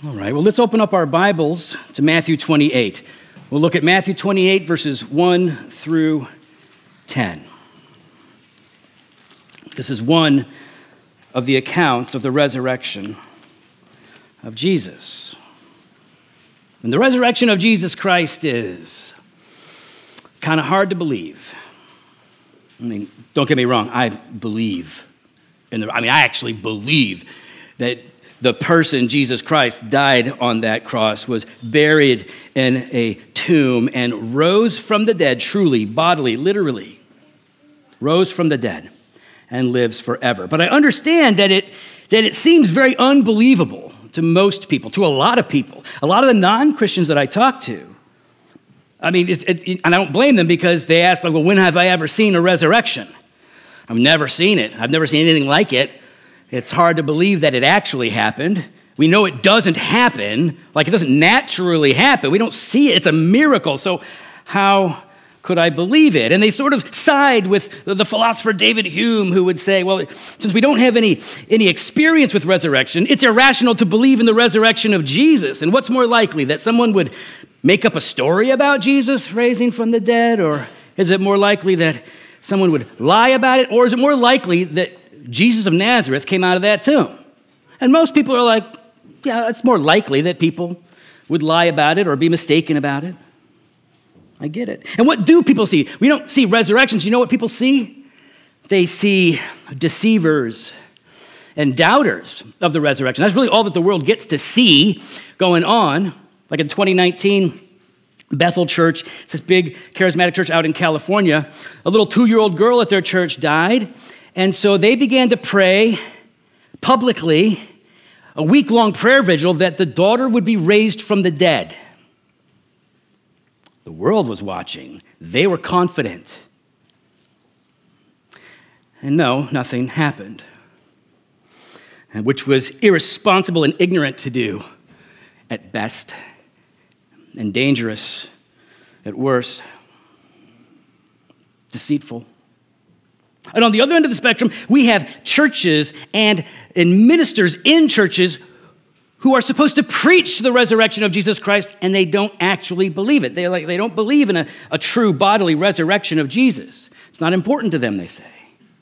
All right, well, let's open up our Bibles to Matthew 28. We'll look at Matthew 28, verses 1 through 10. This is one of the accounts of the resurrection of Jesus. And the resurrection of Jesus Christ is kind of hard to believe. I mean, don't get me wrong, I actually believe that the person, Jesus Christ, died on that cross, was buried in a tomb, and rose from the dead, truly, bodily, literally, rose from the dead and lives forever. But I understand that it seems very unbelievable to most people, to a lot of people, a lot of the non-Christians that I talk to. I mean, and I don't blame them, because they ask, like, well, when have I ever seen a resurrection? I've never seen it. I've never seen anything like it. It's hard to believe that it actually happened. We know it doesn't happen, like it doesn't naturally happen. We don't see it. It's a miracle. So how could I believe it? And they sort of side with the philosopher David Hume, who would say, well, since we don't have any experience with resurrection, it's irrational to believe in the resurrection of Jesus. And what's more likely, that someone would make up a story about Jesus raising from the dead? Or is it more likely that someone would lie about it? Or is it more likely that Jesus of Nazareth came out of that tomb? And most people are like, yeah, it's more likely that people would lie about it or be mistaken about it. I get it. And what do people see? We don't see resurrections. You know what people see? They see deceivers and doubters of the resurrection. That's really all that the world gets to see going on. Like in 2019, Bethel Church, it's this big charismatic church out in California. A little 2-year-old girl at their church died. And so they began to pray publicly, a week-long prayer vigil, that the daughter would be raised from the dead. The world was watching. They were confident. And no, nothing happened, which was irresponsible and ignorant to do at best, and dangerous at worst, deceitful. And on the other end of the spectrum, we have churches and ministers in churches who are supposed to preach the resurrection of Jesus Christ, and they don't actually believe it. They don't believe in a true bodily resurrection of Jesus. It's not important to them, they say.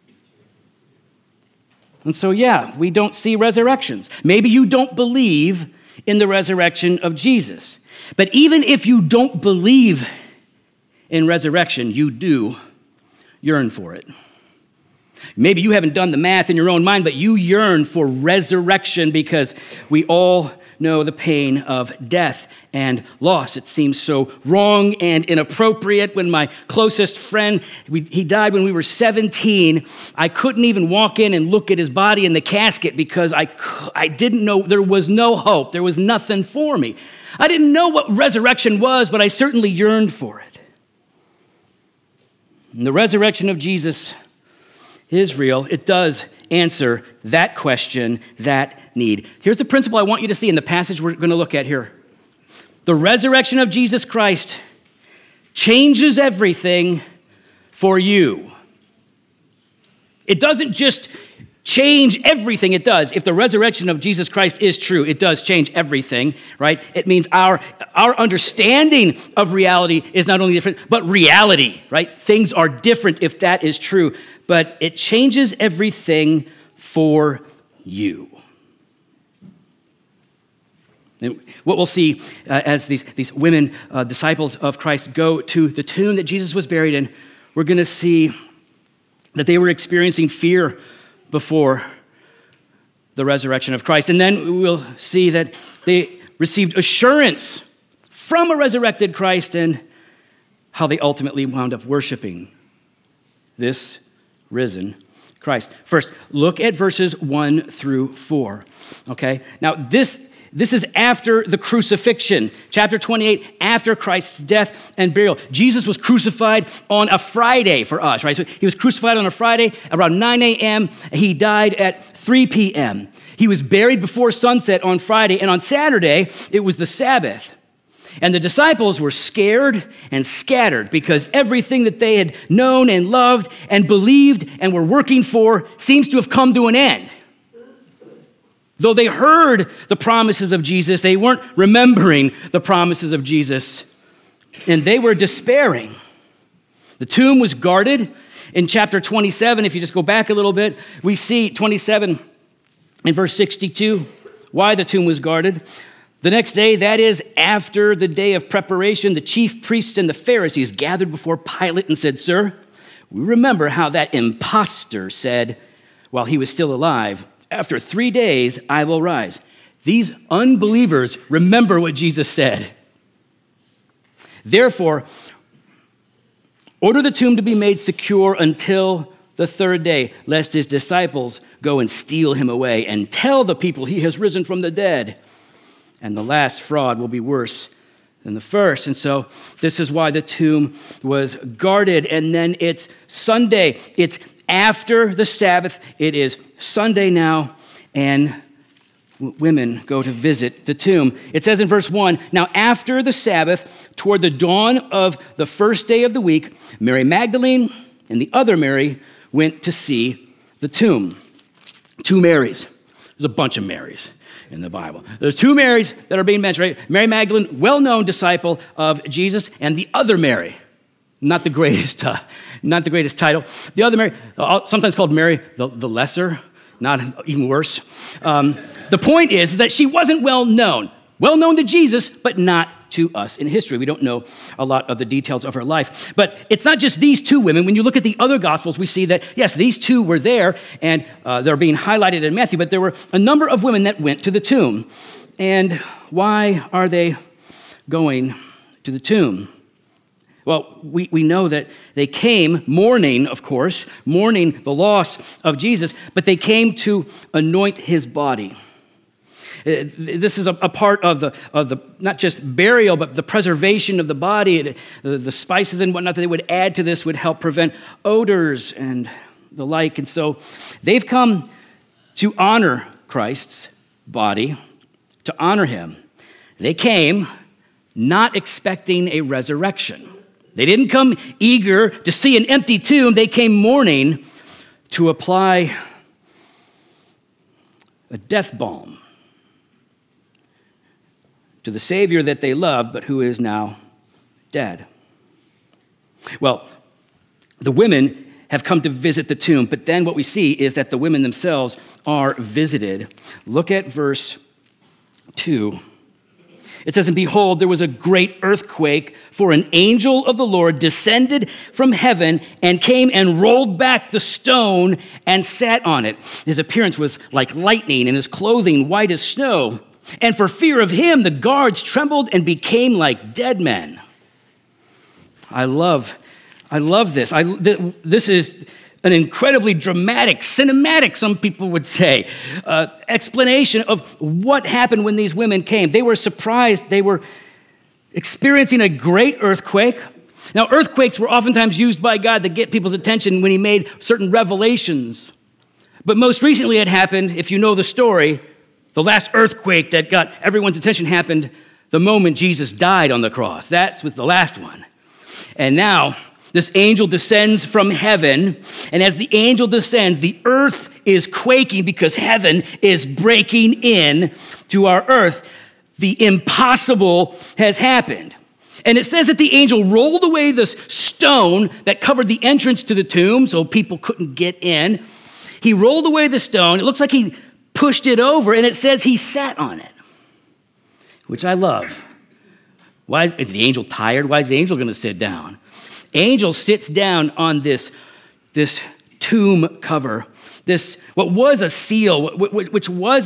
And so, yeah, we don't see resurrections. Maybe you don't believe in the resurrection of Jesus. But even if you don't believe in resurrection, you do yearn for it. Maybe you haven't done the math in your own mind, but you yearn for resurrection, because we all know the pain of death and loss. It seems so wrong and inappropriate. When my closest friend, he died when we were 17, I couldn't even walk in and look at his body in the casket, because I didn't know, there was no hope. There was nothing for me. I didn't know what resurrection was, but I certainly yearned for it. And the resurrection of Jesus is real. It does answer that question, that need. Here's the principle I want you to see in the passage we're going to look at here. The resurrection of Jesus Christ changes everything for you. It doesn't just change everything. It does. If the resurrection of Jesus Christ is true, it does change everything, right? It means our understanding of reality is not only different, but reality, right? Things are different if that is true. But it changes everything for you. And what we'll see as these women, disciples of Christ, go to the tomb that Jesus was buried in, we're going to see that they were experiencing fear before the resurrection of Christ. And then we'll see that they received assurance from a resurrected Christ, and how they ultimately wound up worshiping this risen Christ. First, look at verses 1 through 4, okay? Now, this is after the crucifixion. Chapter 28, after Christ's death and burial. Jesus was crucified on a Friday for us, right? So he was crucified on a Friday around 9 a.m. He died at 3 p.m. He was buried before sunset on Friday, and on Saturday, it was the Sabbath. And the disciples were scared and scattered, because everything that they had known and loved and believed and were working for seems to have come to an end. Though they heard the promises of Jesus, they weren't remembering the promises of Jesus, and they were despairing. The tomb was guarded. In chapter 27, if you just go back a little bit, we see 27 in verse 62, why the tomb was guarded. The next day, that is, after the day of preparation, the chief priests and the Pharisees gathered before Pilate and said, "Sir, we remember how that impostor said while he was still alive, 'After 3 days, I will rise.'" These unbelievers remember what Jesus said. "Therefore, order the tomb to be made secure until the 3rd day, lest his disciples go and steal him away and tell the people he has risen from the dead. And the last fraud will be worse than the first." And so this is why the tomb was guarded. And then it's Sunday. It's after the Sabbath. It is Sunday now, and women go to visit the tomb. It says in verse 1, "Now after the Sabbath, toward the dawn of the first day of the week, Mary Magdalene and the other Mary went to see the tomb." Two Marys. There's a bunch of Marys in the Bible. There's two Marys that are being mentioned, right? Mary Magdalene, well-known disciple of Jesus, and the other Mary, not the greatest title. The other Mary, sometimes called Mary the Lesser, not even worse. The point is that she wasn't well-known to Jesus, but not to us in history. We don't know a lot of the details of her life. But it's not just these two women. When you look at the other Gospels, we see that, yes, these two were there, and they're being highlighted in Matthew, but there were a number of women that went to the tomb. And why are they going to the tomb? Well, we know that they came mourning, of course, mourning the loss of Jesus, but they came to anoint his body. This is a part of the not just burial, but the preservation of the body. The spices and whatnot that they would add to this would help prevent odors and the like. And so they've come to honor Christ's body, to honor him. They came not expecting a resurrection. They didn't come eager to see an empty tomb. They came mourning to apply a death balm to the Savior that they loved, but who is now dead. Well, the women have come to visit the tomb, but then what we see is that the women themselves are visited. Look at verse 2. It says, "And behold, there was a great earthquake, for an angel of the Lord descended from heaven and came and rolled back the stone and sat on it. His appearance was like lightning, and his clothing white as snow. And for fear of him, the guards trembled and became like dead men." I love this. This is an incredibly dramatic, cinematic, some people would say, explanation of what happened when these women came. They were surprised. They were experiencing a great earthquake. Now, earthquakes were oftentimes used by God to get people's attention when he made certain revelations. But most recently it happened, if you know the story, the last earthquake that got everyone's attention happened the moment Jesus died on the cross. That was the last one. And now this angel descends from heaven, and as the angel descends, the earth is quaking because heaven is breaking in to our earth. The impossible has happened. And it says that the angel rolled away the stone that covered the entrance to the tomb so people couldn't get in. He rolled away the stone. It looks like he pushed it over, and it says he sat on it, which I love. Why is the angel tired? Why is the angel going to sit down? Angel sits down on this tomb cover, this what was a seal, which was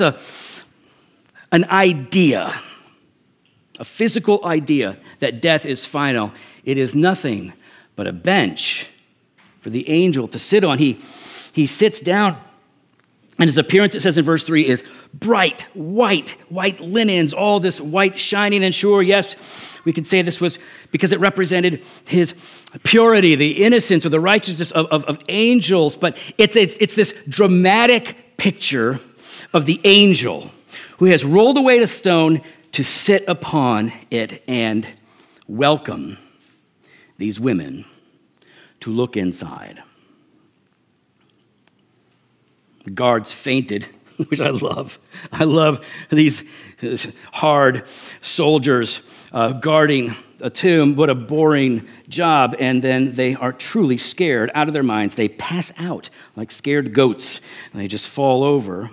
an idea, a physical idea that death is final. It is nothing but a bench for the angel to sit on. He sits down, and his appearance, it says in verse 3, is bright, white linens, all this white shining. And sure, yes, we could say this was because it represented his purity, the innocence or the righteousness of angels. But it's this dramatic picture of the angel who has rolled away the stone to sit upon it and welcome these women to look inside. The guards fainted which I love. I love these hard soldiers guarding a tomb. What a boring job. And then they are truly scared out of their minds. They pass out like scared goats, and they just fall over.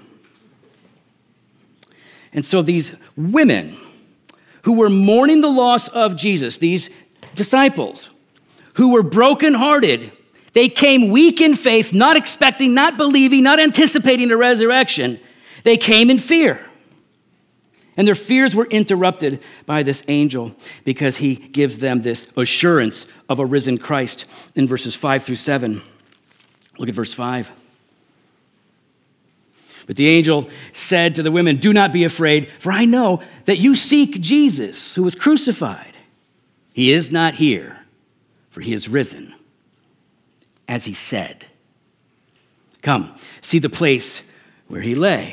And so these women who were mourning the loss of Jesus, these disciples who were brokenhearted, they came weak in faith, not expecting, not believing, not anticipating the resurrection. They came in fear. And their fears were interrupted by this angel because he gives them this assurance of a risen Christ in verses 5 through 7. Look at verse 5. But the angel said to the women, "Do not be afraid, for I know that you seek Jesus, who was crucified. He is not here, for he is risen, as he said. Come, see the place where he lay."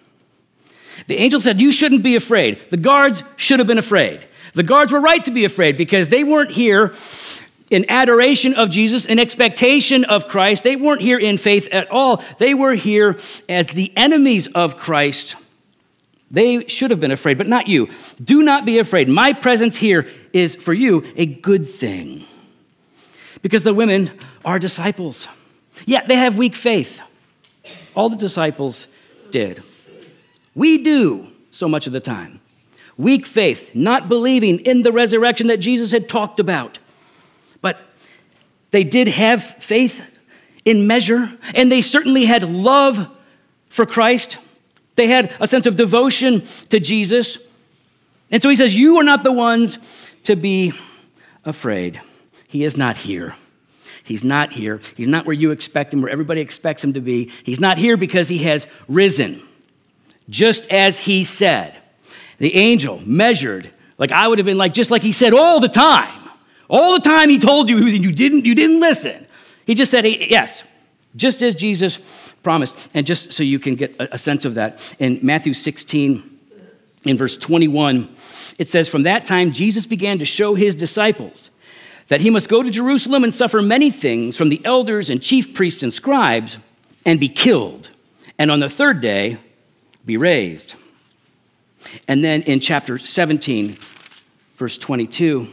The angel said, "You shouldn't be afraid." The guards should have been afraid. The guards were right to be afraid because they weren't here in adoration of Jesus, in expectation of Christ. They weren't here in faith at all. They were here as the enemies of Christ. They should have been afraid, but not you. Do not be afraid. My presence here is for you a good thing. Because the women are disciples. Yeah, they have weak faith. All the disciples did. We do so much of the time. Weak faith, not believing in the resurrection that Jesus had talked about. But they did have faith in measure, and they certainly had love for Christ. They had a sense of devotion to Jesus. And so he says, you are not the ones to be afraid. He is not here. He's not here. He's not where you expect him, where everybody expects him to be. He's not here because he has risen, just as he said. The angel measured, like I would have been like, just like he said all the time. All the time he told you, you didn't listen. He just said, hey, yes, just as Jesus promised. And just so you can get a sense of that, in Matthew 16, in verse 21, it says, from that time, Jesus began to show his disciples that he must go to Jerusalem and suffer many things from the elders and chief priests and scribes and be killed, and on the third day be raised. And then in chapter 17, verse 22,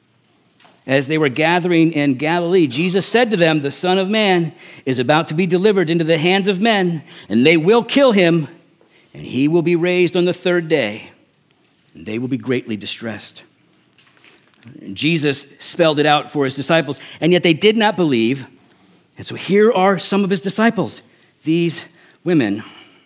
as they were gathering in Galilee, Jesus said to them, the Son of Man is about to be delivered into the hands of men, and they will kill him, and he will be raised on the third day, and they will be greatly distressed. Jesus spelled it out for his disciples, and yet they did not believe. And so here are some of his disciples, these women.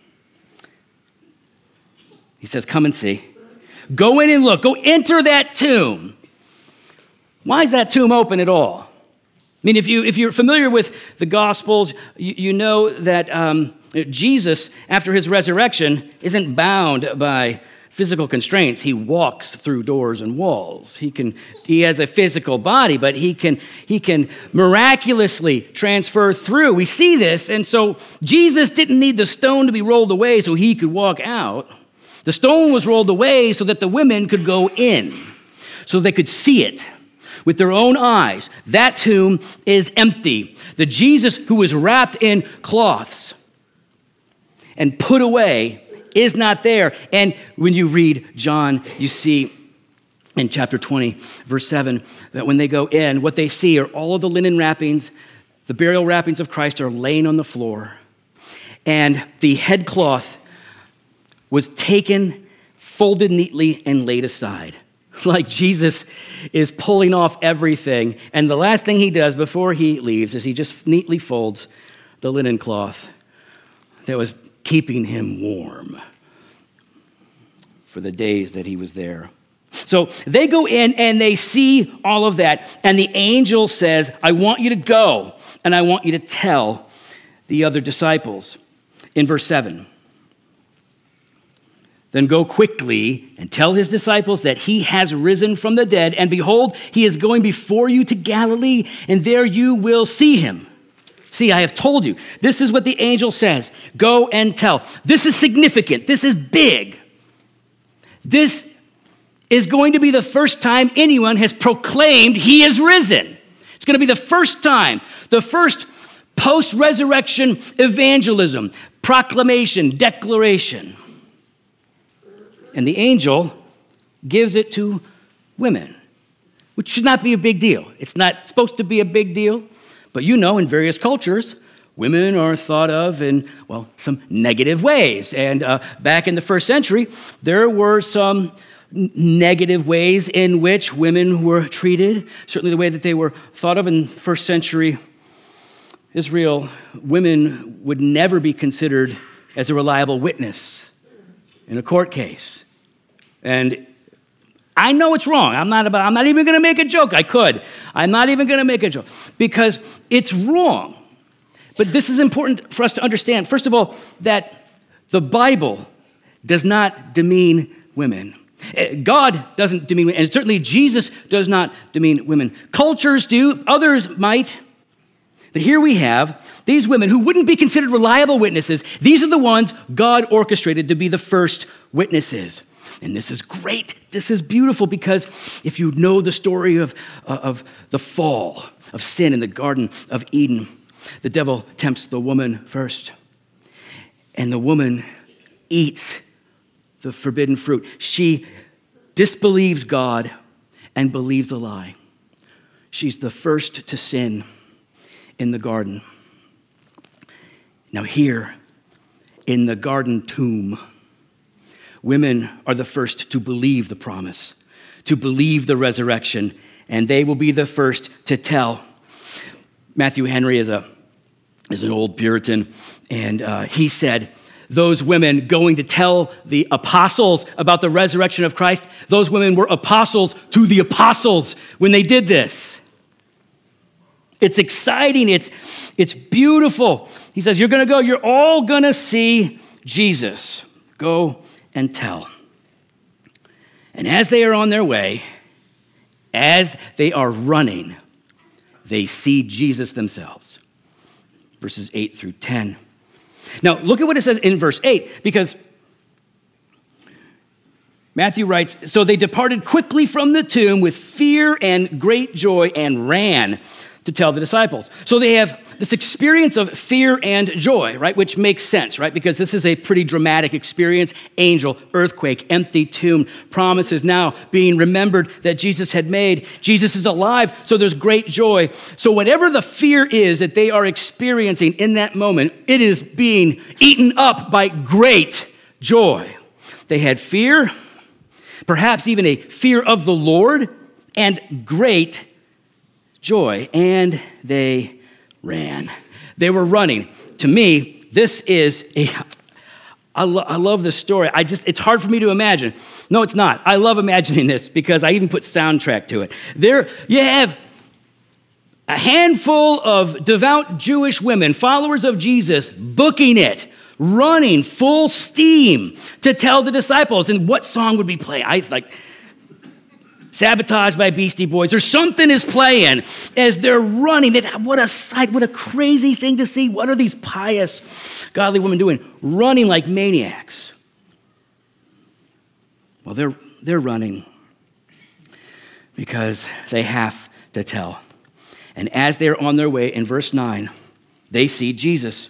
He says, come and see. Go in and look. Go enter that tomb. Why is that tomb open at all? I mean, if you're familiar with the Gospels, you know that Jesus, after his resurrection, isn't bound by physical constraints. He walks through doors and walls. He has a physical body, but he can miraculously transfer through. We see this, and so Jesus didn't need the stone to be rolled away so he could walk out. The stone was rolled away so that the women could go in, so they could see it with their own eyes. That tomb is empty. The Jesus who was wrapped in cloths and put away is not there. And when you read John, you see in chapter 20, verse 7, that when they go in, what they see are all of the linen wrappings, the burial wrappings of Christ are laying on the floor. And the headcloth was taken, folded neatly, and laid aside. Like Jesus is pulling off everything. And the last thing he does before he leaves is he just neatly folds the linen cloth that was keeping him warm for the days that he was there. So they go in and they see all of that. And the angel says, I want you to go and I want you to tell the other disciples. In verse 7, then go quickly and tell his disciples that he has risen from the dead, and behold, he is going before you to Galilee, and there you will see him. See, I have told you. This is what the angel says. Go and tell. This is significant. This is big. This is going to be the first time anyone has proclaimed he is risen. It's going to be the first time, the first post-resurrection evangelism, proclamation, declaration. And the angel gives it to women, which should not be a big deal. It's not supposed to be a big deal, but in various cultures, women are thought of in, some negative ways. And back in the first century, there were some negative ways in which women were treated. Certainly the way that they were thought of in first century Israel, women would never be considered as a reliable witness in a court case. And I know it's wrong. I'm not even going to make a joke. I could. I'm not even going to make a joke because it's wrong. But this is important for us to understand. First of all, that the Bible does not demean women. God doesn't demean women, and certainly Jesus does not demean women. Cultures do, others might. But here we have these women who wouldn't be considered reliable witnesses. These are the ones God orchestrated to be the first witnesses. And this is great. This is beautiful because if you know the story of the fall of sin in the Garden of Eden, the devil tempts the woman first. And the woman eats the forbidden fruit. She disbelieves God and believes a lie. She's the first to sin in the garden. Now here, in the garden tomb, women are the first to believe the promise, to believe the resurrection, and they will be the first to tell. Matthew Henry is an old Puritan, and he said, those women going to tell the apostles about the resurrection of Christ, those women were apostles to the apostles when they did this. It's exciting. It's beautiful. He says, you're going to go. You're all going to see Jesus. Go and tell. And as they are on their way, as they are running, they see Jesus themselves. Verses 8 through 10. Now, look at what it says in verse 8, because Matthew writes, so they departed quickly from the tomb with fear and great joy and ran to tell the disciples. So they have this experience of fear and joy, right? Which makes sense, right? Because this is a pretty dramatic experience. Angel, earthquake, empty tomb, promises now being remembered that Jesus had made. Jesus is alive, so there's great joy. So whatever the fear is that they are experiencing in that moment, it is being eaten up by great joy. They had fear, perhaps even a fear of the Lord, and great joy, and they ran. They were running. To me, this is I love this story. It's hard for me to imagine. No, it's not. I love imagining this because I even put soundtrack to it. There you have a handful of devout Jewish women, followers of Jesus, booking it, running full steam to tell the disciples. And what song would be playing? Sabotage by Beastie Boys, or something is playing as they're running. What a sight, what a crazy thing to see. What are these pious, godly women doing? Running like maniacs. Well, they're running because they have to tell. And as they're on their way, in verse 9, they see Jesus.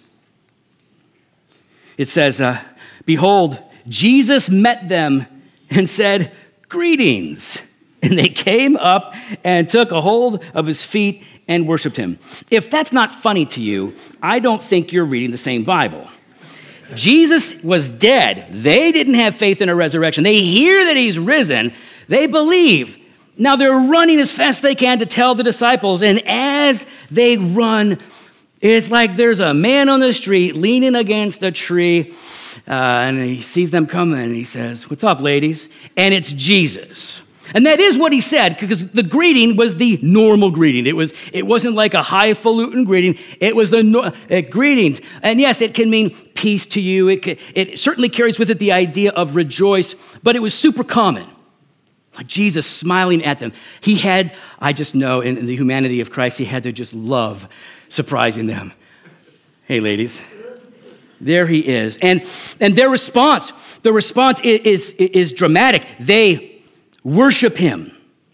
It says, behold, Jesus met them and said, greetings. And they came up and took a hold of his feet and worshiped him. If that's not funny to you, I don't think you're reading the same Bible. Jesus was dead. They didn't have faith in a resurrection. They hear that he's risen. They believe. Now they're running as fast as they can to tell the disciples. And as they run, it's like there's a man on the street leaning against a tree. And he sees them coming and he says, what's up, ladies? And it's Jesus. And that is what he said, because the greeting was the normal greeting. It wasn't like a highfalutin greeting. It was the greetings. And yes, it can mean peace to you. It certainly carries with it the idea of rejoice, but it was super common. Like Jesus smiling at them. I just know in the humanity of Christ, he had to just love surprising them. Hey, ladies. There he is. And the response is dramatic. They worship him.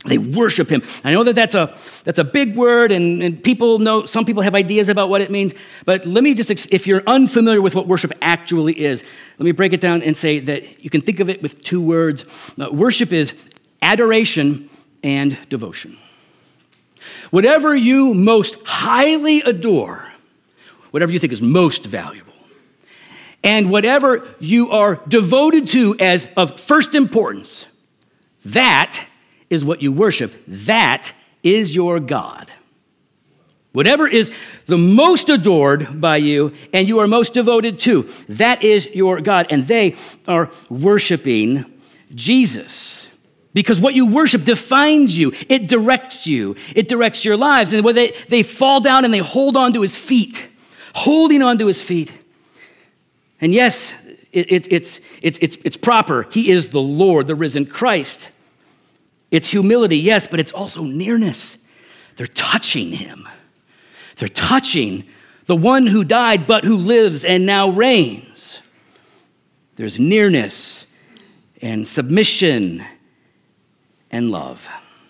They worship him. I know that that's a big word, and people know, some people have ideas about what it means, but let me just, if you're unfamiliar with what worship actually is, let me break it down and say that you can think of it with two words. Worship is adoration and devotion. Whatever you most highly adore, whatever you think is most valuable, and whatever you are devoted to as of first importance, that is what you worship. That is your God. Whatever is the most adored by you and you are most devoted to, that is your God. And they are worshiping Jesus. Because what you worship defines you. It directs you. It directs your lives. And when they fall down and they hold on to his feet, holding on to his feet. And yes, it's proper. He is the Lord, the risen Christ. It's humility, yes, but it's also nearness. They're touching him. They're touching the one who died but who lives and now reigns. There's nearness and submission and love.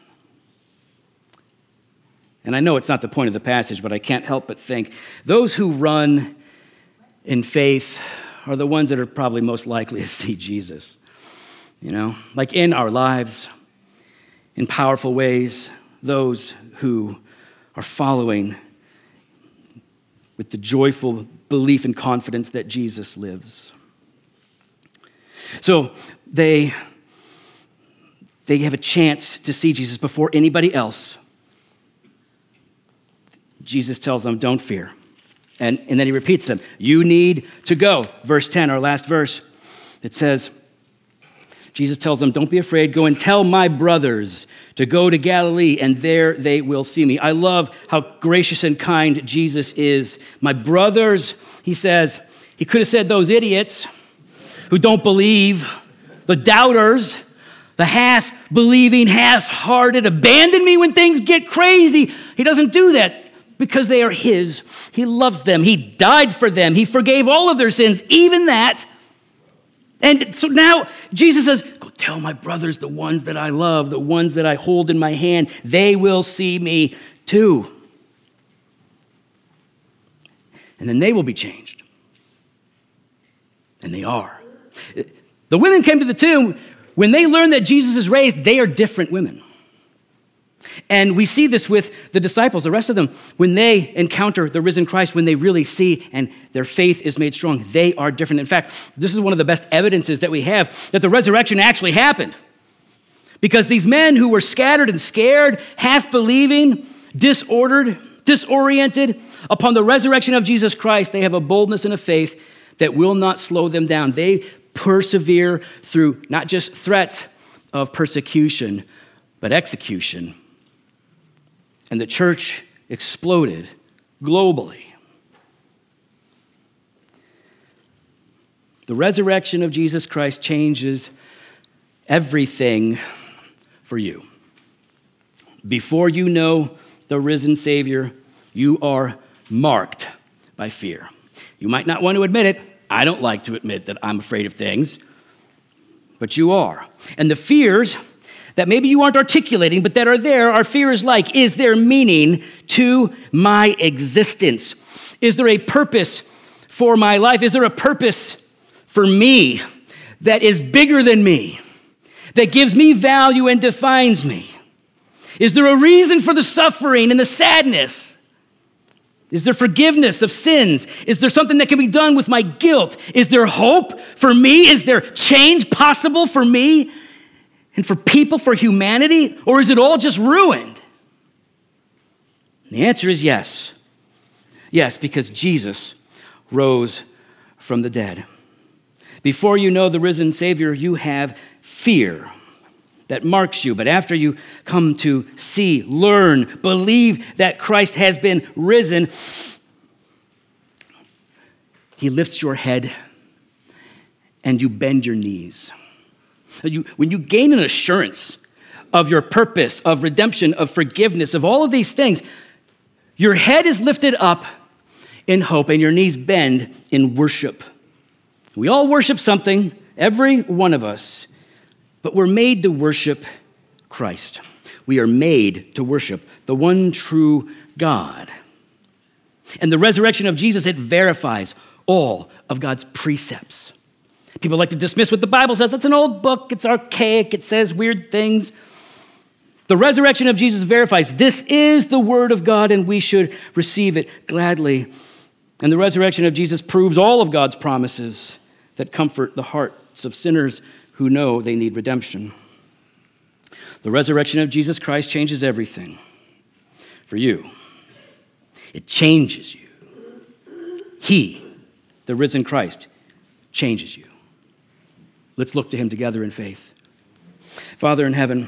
And I know it's not the point of the passage, but I can't help but think those who run in faith are the ones that are probably most likely to see Jesus. You know, like in our lives, in powerful ways, those who are following with the joyful belief and confidence that Jesus lives. So they have a chance to see Jesus before anybody else. Jesus tells them, don't fear. And then he repeats them, you need to go. Verse 10, our last verse, it says, Jesus tells them, don't be afraid. Go and tell my brothers to go to Galilee, and there they will see me. I love how gracious and kind Jesus is. My brothers, he says, he could have said those idiots who don't believe, the doubters, the half-believing, half-hearted, abandon me when things get crazy. He doesn't do that because they are his. He loves them. He died for them. He forgave all of their sins, even that. And so now Jesus says, go tell my brothers, the ones that I love, the ones that I hold in my hand, they will see me too. And then they will be changed. And they are. The women came to the tomb. When they learn that Jesus is raised, they are different women. And we see this with the disciples, the rest of them, when they encounter the risen Christ, when they really see and their faith is made strong, they are different. In fact, this is one of the best evidences that we have that the resurrection actually happened. Because these men who were scattered and scared, half-believing, disordered, disoriented, upon the resurrection of Jesus Christ, they have a boldness and a faith that will not slow them down. They persevere through not just threats of persecution, but execution. And the church exploded globally. The resurrection of Jesus Christ changes everything for you. Before you know the risen Savior, you are marked by fear. You might not want to admit it. I don't like to admit that I'm afraid of things, but you are. And the fears that maybe you aren't articulating, but that are there, are fears like, is there meaning to my existence? Is there a purpose for my life? Is there a purpose for me that is bigger than me, that gives me value and defines me? Is there a reason for the suffering and the sadness? Is there forgiveness of sins? Is there something that can be done with my guilt? Is there hope for me? Is there change possible for me and for people, for humanity? Or is it all just ruined? The answer is yes. Yes, because Jesus rose from the dead. Before you know the risen Savior, you have fear that marks you. But after you come to see, learn, believe that Christ has been risen, he lifts your head and you bend your knees. When you gain an assurance of your purpose, of redemption, of forgiveness, of all of these things, your head is lifted up in hope and your knees bend in worship. We all worship something, every one of us, but we're made to worship Christ. we are made to worship the one true God. And the resurrection of Jesus, it verifies all of God's precepts. People like to dismiss what the Bible says. It's an old book. It's archaic. It says weird things. The resurrection of Jesus verifies this is the word of God, and we should receive it gladly. And the resurrection of Jesus proves all of God's promises that comfort the hearts of sinners who know they need redemption. The resurrection of Jesus Christ changes everything for you. It changes you. He, the risen Christ, changes you. Let's look to him together in faith. Father in heaven,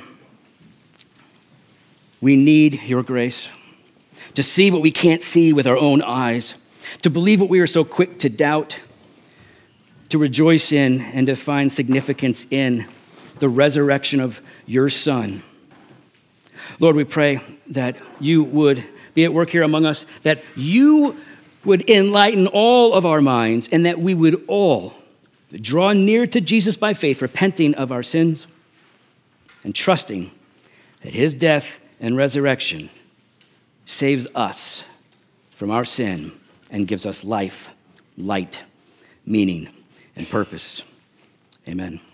we need your grace to see what we can't see with our own eyes, to believe what we are so quick to doubt, to rejoice in and to find significance in the resurrection of your Son. Lord, we pray that you would be at work here among us, that you would enlighten all of our minds, and that we would all draw near to Jesus by faith, repenting of our sins and trusting that his death and resurrection saves us from our sin and gives us life, light, meaning, and purpose. Amen.